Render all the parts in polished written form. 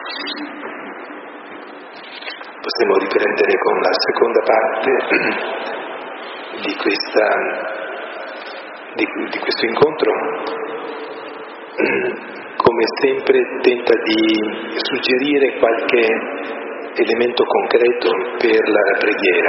Possiamo riprendere con la seconda parte di questo incontro. Come sempre tenta di suggerire qualche elemento concreto per la preghiera.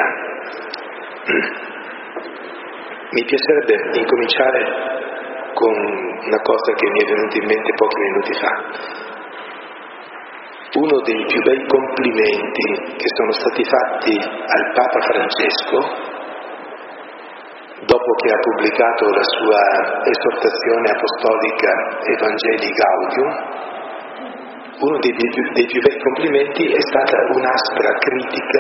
Mi piacerebbe incominciare con una cosa che mi è venuta in mente pochi minuti fa. Uno dei più bei complimenti che sono stati fatti al Papa Francesco, dopo che ha pubblicato la sua esortazione apostolica Evangelii Gaudium, uno dei più bei complimenti è stata un'aspra critica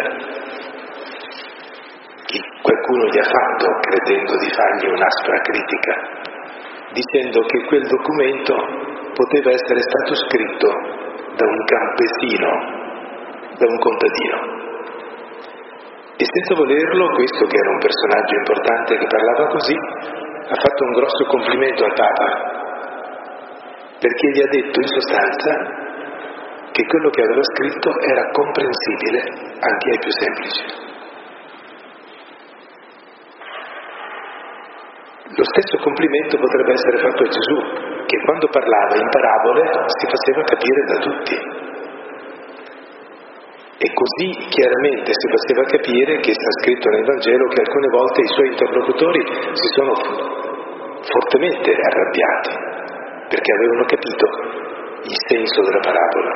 che qualcuno gli ha fatto, credendo di fargli un'aspra critica, dicendo che quel documento poteva essere stato scritto da un campesino, da un contadino. E senza volerlo, questo che era un personaggio importante che parlava così, ha fatto un grosso complimento al Papa, perché gli ha detto in sostanza che quello che aveva scritto era comprensibile anche ai più semplici. Lo stesso complimento potrebbe essere fatto a Gesù, che quando parlava in parabole si faceva capire da tutti. E così chiaramente si faceva capire che sta scritto nel Vangelo che alcune volte i suoi interlocutori si sono fortemente arrabbiati, perché avevano capito il senso della parabola.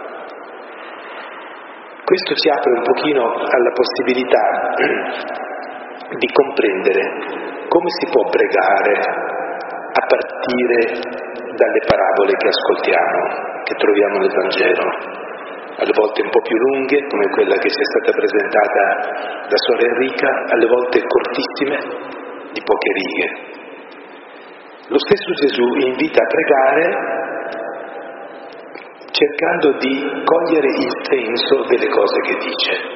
Questo ci apre un pochino alla possibilità di comprendere come si può pregare a partire dalle parabole che ascoltiamo, che troviamo nel Vangelo, alle volte un po' più lunghe, come quella che ci è stata presentata da Suor Enrica, alle volte cortissime, di poche righe. Lo stesso Gesù invita a pregare cercando di cogliere il senso delle cose che dice.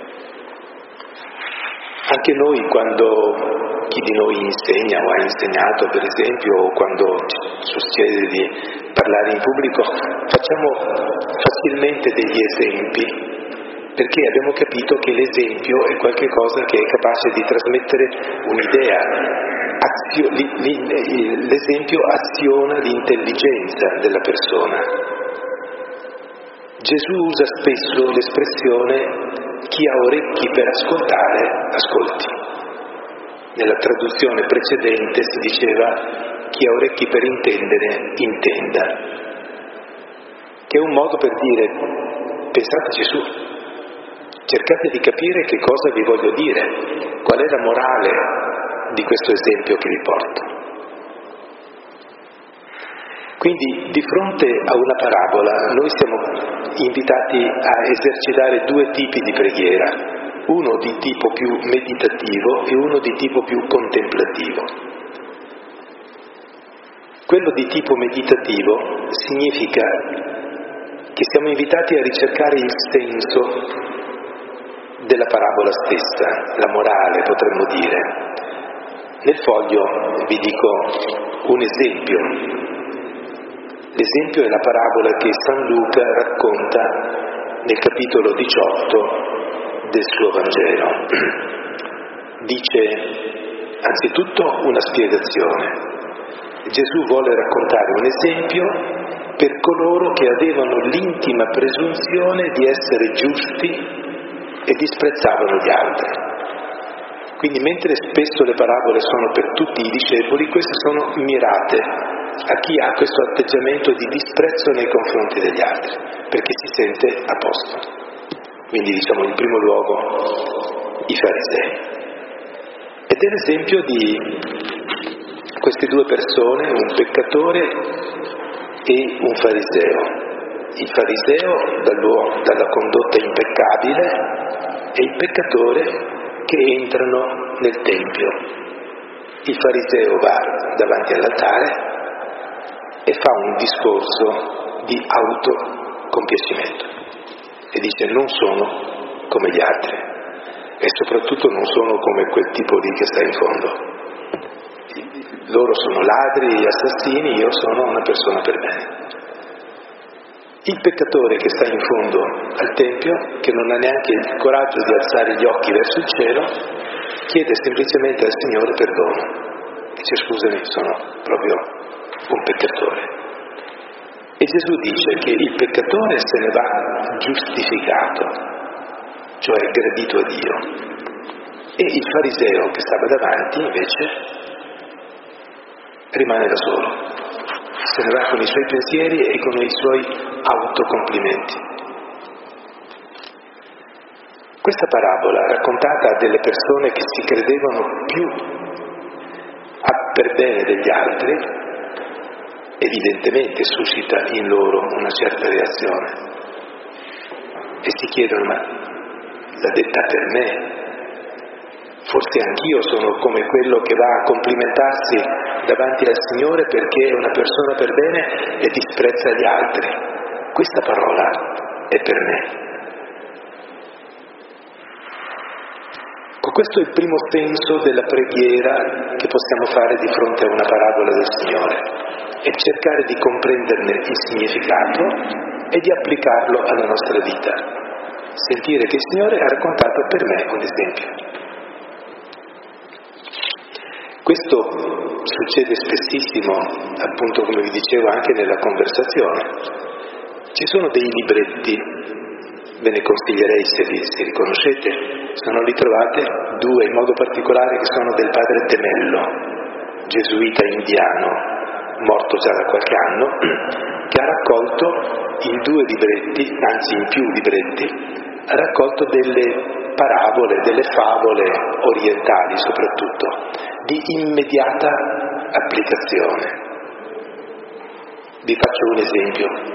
Anche noi, quando chi di noi insegna o ha insegnato, per esempio, o quando succede di parlare in pubblico, facciamo facilmente degli esempi, perché abbiamo capito che l'esempio è qualcosa che è capace di trasmettere un'idea. L'esempio aziona l'intelligenza della persona. Gesù usa spesso l'espressione chi ha orecchi per ascoltare, ascolti. Nella traduzione precedente si diceva chi ha orecchi per intendere, intenda. Che è un modo per dire, pensate a Gesù, cercate di capire che cosa vi voglio dire, qual è la morale di questo esempio che vi porto. Quindi di fronte a una parabola noi siamo invitati a esercitare due tipi di preghiera, uno di tipo più meditativo e uno di tipo più contemplativo. Quello di tipo meditativo significa che siamo invitati a ricercare il senso della parabola stessa, la morale potremmo dire. Nel foglio vi dico un esempio. L'esempio è la parabola che San Luca racconta nel capitolo 18 del suo Vangelo. Dice anzitutto una spiegazione. Gesù vuole raccontare un esempio per coloro che avevano l'intima presunzione di essere giusti e disprezzavano gli altri. Quindi mentre spesso le parabole sono per tutti i discepoli, queste sono mirate a chi ha questo atteggiamento di disprezzo nei confronti degli altri, perché si sente a posto. Quindi diciamo in primo luogo i farisei. Ed è l'esempio di queste due persone, un peccatore e un fariseo. Il fariseo dalla condotta impeccabile e il peccatore che entrano nel Tempio. Il fariseo va davanti all'altare e fa un discorso di autocompiacimento e dice non sono come gli altri e soprattutto non sono come quel tipo lì che sta in fondo. Loro sono ladri e assassini, io sono una persona per bene. Il peccatore che sta in fondo al Tempio, che non ha neanche il coraggio di alzare gli occhi verso il cielo, chiede semplicemente al Signore perdono. Dice: scusami, sono proprio un peccatore. E Gesù dice che il peccatore se ne va giustificato, cioè gradito a Dio, e il fariseo che stava davanti invece rimane da solo, se ne va con i suoi pensieri e con i suoi autocomplimenti. Questa parabola, raccontata a delle persone che si credevano più per bene degli altri, evidentemente suscita in loro una certa reazione e si chiedono: ma l'ha detta per me? Forse anch'io sono come quello che va a complimentarsi davanti al Signore perché è una persona per bene e disprezza gli altri. Questa parola è per me. Questo è il primo senso della preghiera che possiamo fare di fronte a una parabola del Signore, è cercare di comprenderne il significato e di applicarlo alla nostra vita. Sentire che il Signore ha raccontato per me un esempio. Questo succede spessissimo, appunto come vi dicevo anche nella conversazione. Ci sono dei libretti, ve ne consiglierei se li riconoscete, se non li trovate, due in modo particolare che sono del padre Temello, gesuita indiano, morto già da qualche anno, che ha raccolto in due libretti, anzi in più libretti, ha raccolto delle parabole, delle favole orientali soprattutto, di immediata applicazione. Vi faccio un esempio.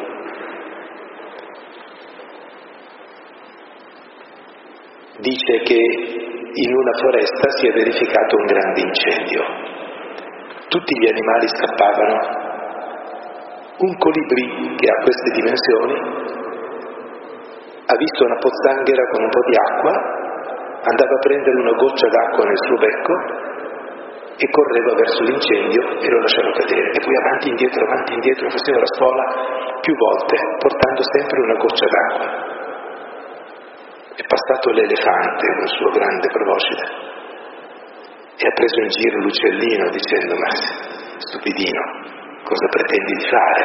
Dice che in una foresta si è verificato un grande incendio. Tutti gli animali scappavano. Un colibrì che ha queste dimensioni ha visto una pozzanghera con un po' di acqua, andava a prendere una goccia d'acqua nel suo becco e correva verso l'incendio e lo lasciava cadere. E poi avanti e indietro faceva la spola più volte, portando sempre una goccia d'acqua. È passato l'elefante con il suo grande proboscide e ha preso in giro l'uccellino dicendo: ma stupidino, cosa pretendi di fare?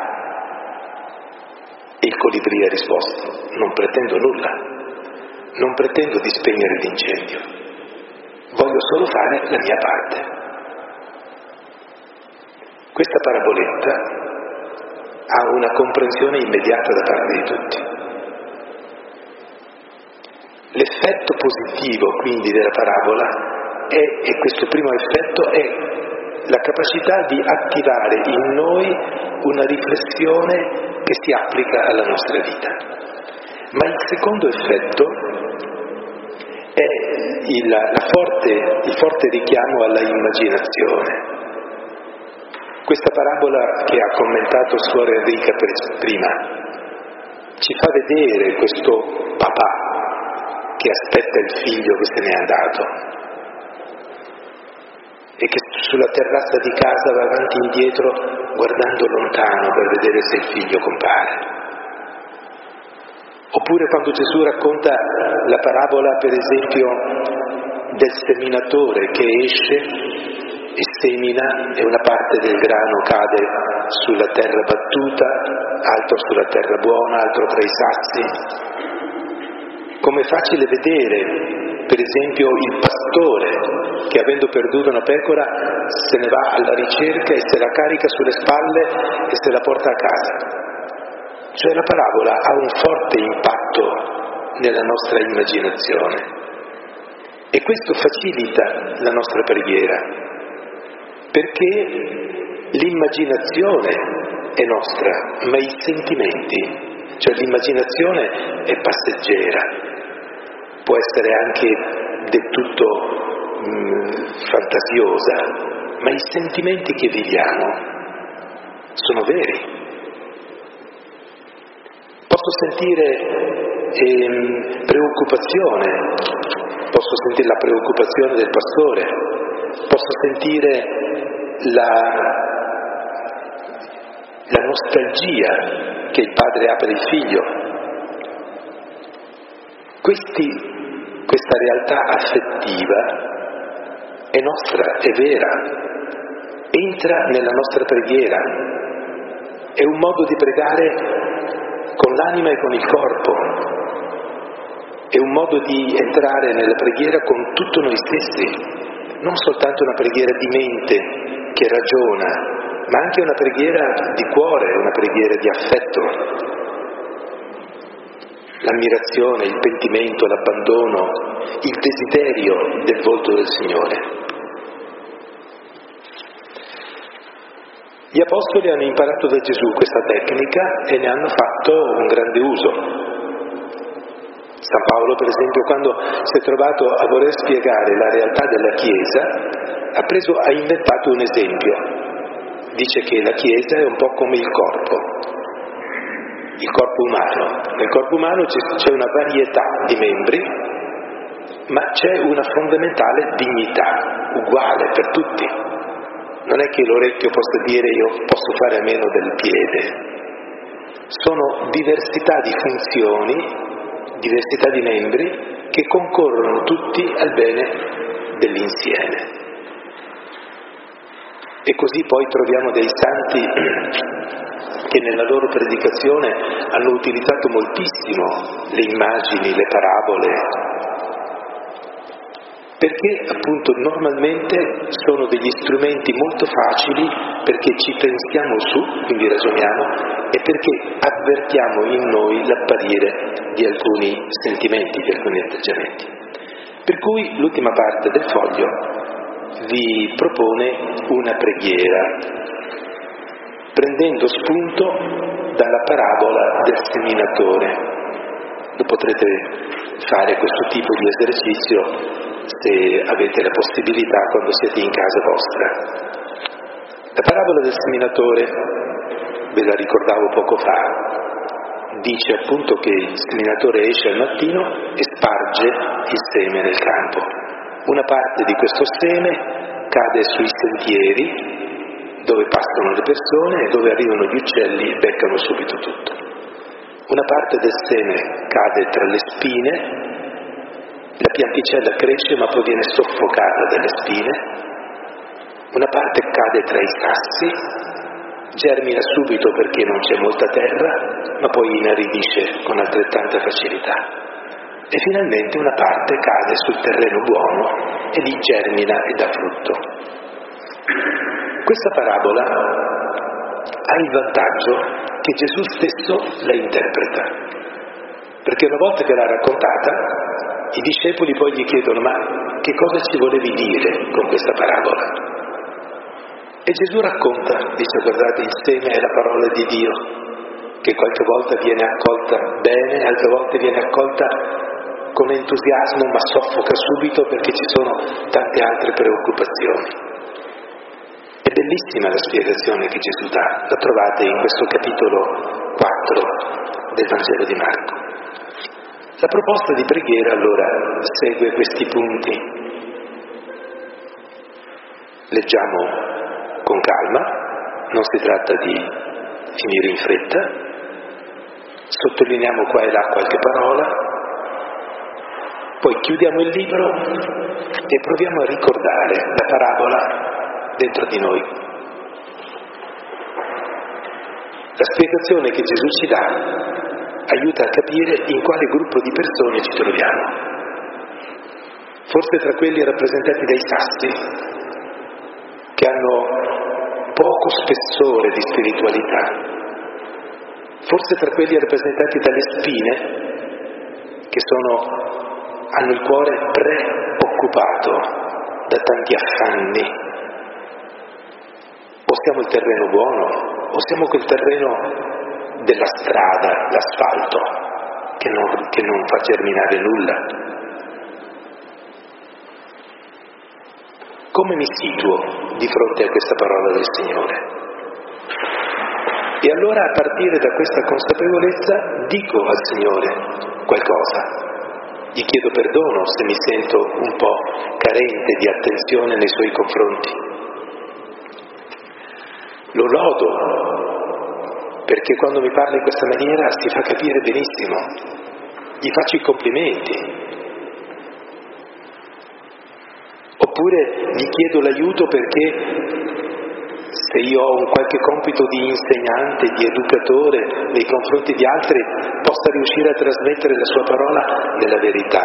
E il colibrì ha risposto: non pretendo nulla, non pretendo di spegnere l'incendio, voglio solo fare la mia parte. Questa paraboletta ha una comprensione immediata da parte di tutti. L'effetto positivo quindi della parabola e questo primo effetto è la capacità di attivare in noi una riflessione che si applica alla nostra vita. Ma il secondo effetto è il forte richiamo alla immaginazione. Questa parabola che ha commentato Suor Enrica prima ci fa vedere questo papà che aspetta il figlio che se n'è andato e che sulla terrazza di casa va avanti e indietro guardando lontano per vedere se il figlio compare. Oppure quando Gesù racconta la parabola, per esempio, del seminatore che esce e semina e una parte del grano cade sulla terra battuta, altro sulla terra buona, altro tra i sassi. Come è facile vedere, per esempio, il pastore che, avendo perduto una pecora, se ne va alla ricerca e se la carica sulle spalle e se la porta a casa. Cioè la parabola ha un forte impatto nella nostra immaginazione e questo facilita la nostra preghiera, perché l'immaginazione è nostra, ma i sentimenti, cioè l'immaginazione è passeggera. Può essere anche del tutto fantasiosa, ma i sentimenti che viviamo sono veri. Posso sentire preoccupazione, posso sentire la preoccupazione del pastore, posso sentire la nostalgia che il padre ha per il figlio. Questa realtà affettiva è nostra, è vera, entra nella nostra preghiera, è un modo di pregare con l'anima e con il corpo, è un modo di entrare nella preghiera con tutto noi stessi, non soltanto una preghiera di mente che ragiona, ma anche una preghiera di cuore, una preghiera di affetto. L'ammirazione, il pentimento, l'abbandono, il desiderio del volto del Signore. Gli apostoli hanno imparato da Gesù questa tecnica e ne hanno fatto un grande uso. San Paolo, per esempio, quando si è trovato a voler spiegare la realtà della Chiesa, ha inventato un esempio. Dice che la Chiesa è un po' come il corpo umano. Nel corpo umano c'è una varietà di membri, ma c'è una fondamentale dignità, uguale per tutti. Non è che l'orecchio possa dire io posso fare a meno del piede. Sono diversità di funzioni, diversità di membri che concorrono tutti al bene dell'insieme. E così poi troviamo dei santi che nella loro predicazione hanno utilizzato moltissimo le immagini, le parabole, perché appunto normalmente sono degli strumenti molto facili perché ci pensiamo su, quindi ragioniamo, e perché avvertiamo in noi l'apparire di alcuni sentimenti, di alcuni atteggiamenti. Per cui l'ultima parte del foglio vi propone una preghiera, prendendo spunto dalla parabola del seminatore. Lo potrete fare questo tipo di esercizio se avete la possibilità quando siete in casa vostra. La parabola del seminatore, ve la ricordavo poco fa, dice appunto che il seminatore esce al mattino e sparge il seme nel campo. Una parte di questo seme cade sui sentieri dove passano le persone e dove arrivano gli uccelli e beccano subito tutto. Una parte del seme cade tra le spine, la pianticella cresce ma poi viene soffocata dalle spine, una parte cade tra i sassi, germina subito perché non c'è molta terra, ma poi inaridisce con altrettanta facilità. E finalmente una parte cade sul terreno buono e lì germina e dà frutto. Questa parabola ha il vantaggio che Gesù stesso la interpreta, perché una volta che l'ha raccontata, i discepoli poi gli chiedono: ma che cosa ci volevi dire con questa parabola? E Gesù racconta, dice: guardate, il seme è la parola di Dio, che qualche volta viene accolta bene, altre volte viene accolta con entusiasmo, ma soffoca subito perché ci sono tante altre preoccupazioni. È bellissima la spiegazione che Gesù dà, la trovate in questo capitolo 4 del Vangelo di Marco. La proposta di preghiera allora segue questi punti. Leggiamo con calma, non si tratta di finire in fretta, sottolineiamo qua e là qualche parola, poi chiudiamo il libro e proviamo a ricordare la parabola dentro di noi. La spiegazione che Gesù ci dà aiuta a capire in quale gruppo di persone ci troviamo. Forse tra quelli rappresentati dai sassi, che hanno poco spessore di spiritualità, forse tra quelli rappresentati dalle spine, che hanno il cuore preoccupato da tanti affanni. O siamo il terreno buono, o siamo quel terreno della strada, l'asfalto, che non fa germinare nulla. Come mi situo di fronte a questa parola del Signore? E allora, a partire da questa consapevolezza, dico al Signore qualcosa. Gli chiedo perdono se mi sento un po' carente di attenzione nei suoi confronti. Lo lodo perché quando mi parla in questa maniera si fa capire benissimo, gli faccio i complimenti. Oppure gli chiedo l'aiuto perché se io ho un qualche compito di insegnante, di educatore nei confronti di altri, possa riuscire a trasmettere la sua parola nella verità.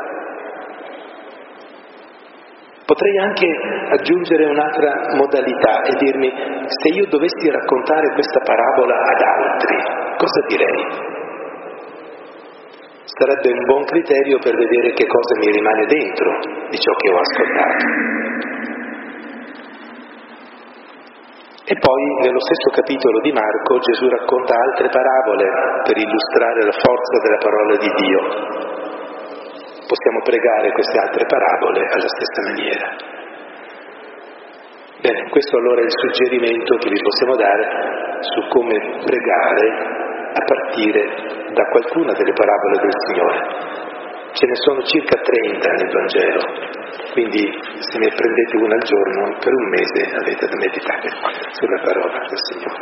Potrei anche aggiungere un'altra modalità e dirmi: se io dovessi raccontare questa parabola ad altri, cosa direi? Sarebbe un buon criterio per vedere che cosa mi rimane dentro di ciò che ho ascoltato. E poi, nello stesso capitolo di Marco, Gesù racconta altre parabole per illustrare la forza della parola di Dio. Possiamo pregare queste altre parabole alla stessa maniera. Bene, questo allora è il suggerimento che vi possiamo dare su come pregare a partire da qualcuna delle parabole del Signore. Ce ne sono circa 30 nel Vangelo, quindi se ne prendete una al giorno, per un mese avete da meditare sulla parola del Signore.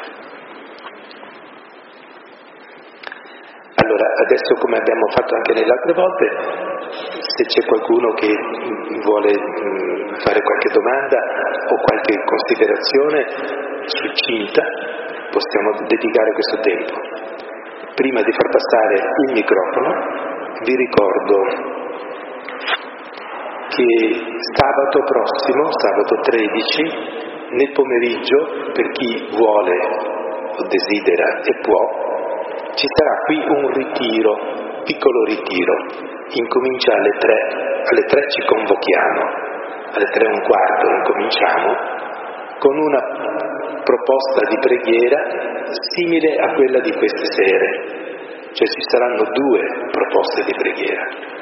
Allora, adesso, come abbiamo fatto anche nelle altre volte, se c'è qualcuno che vuole fare qualche domanda o qualche considerazione succinta, possiamo dedicare questo tempo. Prima di far passare il microfono, vi ricordo che sabato prossimo, sabato 13, nel pomeriggio, per chi vuole o desidera e può, ci sarà qui un ritiro, piccolo ritiro. Incomincia alle 3 ci convochiamo, alle 3:15 incominciamo, con una proposta di preghiera simile a quella di queste sere. Cioè ci saranno 2 proposte di preghiera.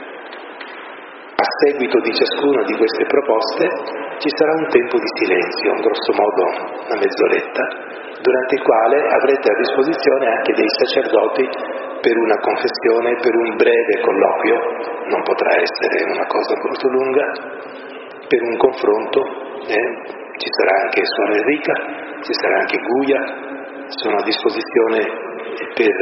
A seguito di ciascuna di queste proposte ci sarà un tempo di silenzio, grosso modo una mezz'oretta, durante il quale avrete a disposizione anche dei sacerdoti per una confessione, per un breve colloquio, non potrà essere una cosa molto lunga, per un confronto, ci sarà anche Suor Enrica, ci sarà anche Guia, sono a disposizione per